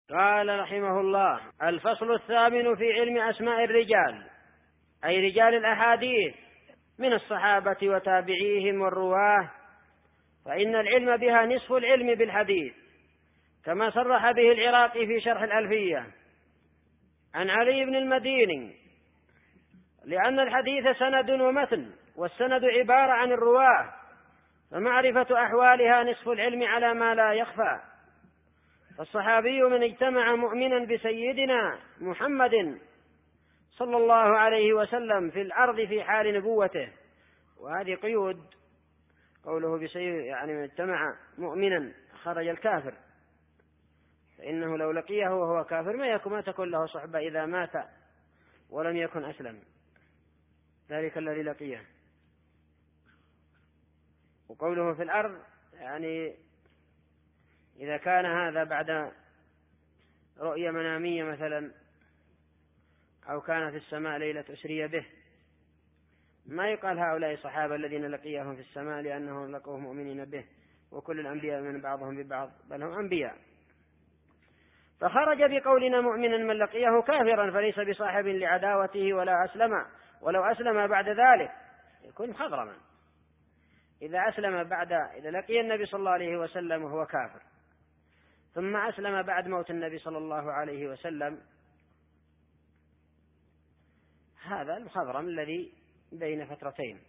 قال رحمه الله: الفصل الثامن في علم أسماء الرجال، أي رجال الأحاديث من الصحابة وتابعيهم والرواه، فإن العلم بها نصف العلم بالحديث، كما صرح به العراقي في شرح الألفية عن علي بن المديني، لأن الحديث سند ومتن، والسند عبارة عن الرواه، فمعرفة أحوالها نصف العلم على ما لا يخفى. فالصحابي من اجتمع مؤمنا بسيدنا محمد صلى الله عليه وسلم في الأرض في حال نبوته، وهذه قيود، قوله بسيد يعني من اجتمع مؤمنا خرج الكافر، فإنه لو لقيه وهو كافر ما تكون له صحبة إذا مات ولم يكن أسلم، ذلك الذي لقيه. وقوله في الأرض يعني إذا كان هذا بعد رؤية منامية مثلا، أو كان في السماء ليلة أسري به، ما يقال هؤلاء الصحابة الذين لقيهم في السماء لأنهم لقوه مؤمنين به، وكل الأنبياء من بعضهم ببعض، بل هم أنبياء. فخرج بقولنا مؤمنا من لقيه كافرا فليس بصاحب لعداوته ولا أسلم، ولو أسلم بعد ذلك يكون خضرما. إذا لقي النبي صلى الله عليه وسلم وهو كافر، ثم أسلم بعد موت النبي صلى الله عليه وسلم، هذا الخضرم الذي بين فترتين،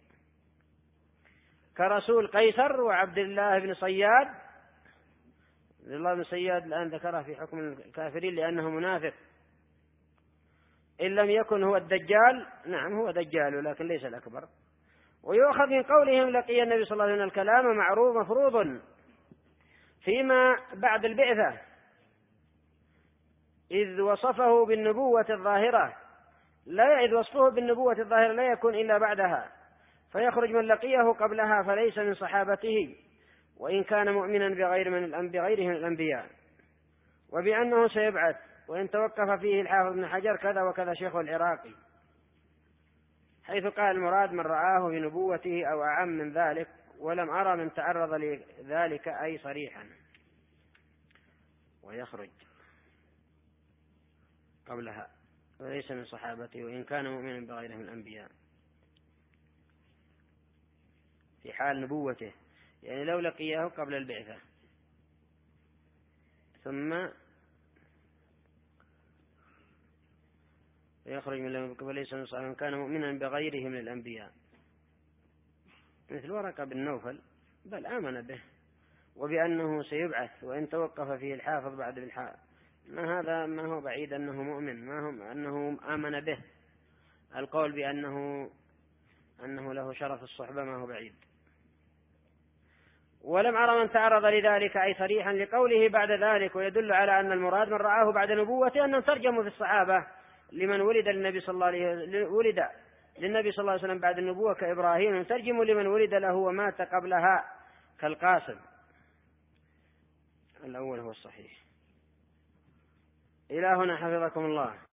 كرسول قيصر وعبد الله بن صياد. عبد الله بن صياد الآن ذكره في حكم الكافرين لأنه منافق، إن لم يكن هو الدجال، نعم هو دجال لكن ليس الأكبر. ويؤخذ من قولهم لقي النبي صلى الله عليه وسلم الكلام معروف مفروض فيما بعد البعثة، إذ وصفه بالنبوة الظاهرة لا يكون إلا بعدها، فيخرج من لقيه قبلها فليس من صحابته، وإن كان مؤمنا بغيره من الأنبياء، وبأنه سيبعث، وإن توقف فيه الحافظ بن حجر كذا وكذا شيخ العراقي، حيث قال المراد من رآه بنبوته أو أعم من ذلك، ولم أرى من تعرض لذلك أي صريحا. ويخرج قبلها وليس من صحابته، وإن كان مؤمنا بغيره من الأنبياء في حال نبوته، يعني لو لقيه قبل البعثة ثم يخرج من لم وليس من صحابته، وإن كان مؤمنا بغيره من الأنبياء، مثل ورقة بن نوفل، بل آمن به وبأنه سيبعث، وإن توقف فيه الحافظ بعد بالحاء، هذا ما هو بعيد أنه مؤمن، ما هو أنه آمن به. القول أنه له شرف الصحبة ما هو بعيد. ولم أرى من تعرض لذلك أي صريحا لقوله بعد ذلك، ويدل على أن المراد من رآه بعد نبوته أنه ترجموا في الصحابة لمن ولد للنبي صلى الله عليه وسلم بعد النبوة كإبراهيم، ترجموا لمن ولد له ومات قبلها كالقاسم. الأول هو الصحيح. إلى هنا حفظكم الله.